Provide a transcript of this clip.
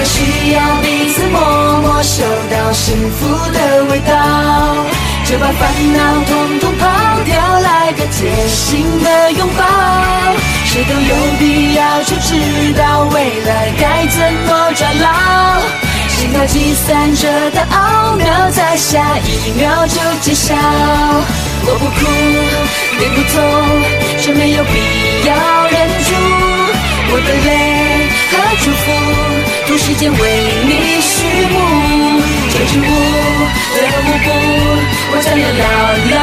们需要彼此默默嗅到幸福的味道，就把烦恼统统抛掉，来个贴心的拥抱。谁都有必要去知道未来该怎么转lau心跳计算着的奥妙，在下一秒就揭晓。我不哭也不痛，却没有必要忍住我的泪和祝福，图时间为你序幕。这支舞，最后舞步，我将要牢牢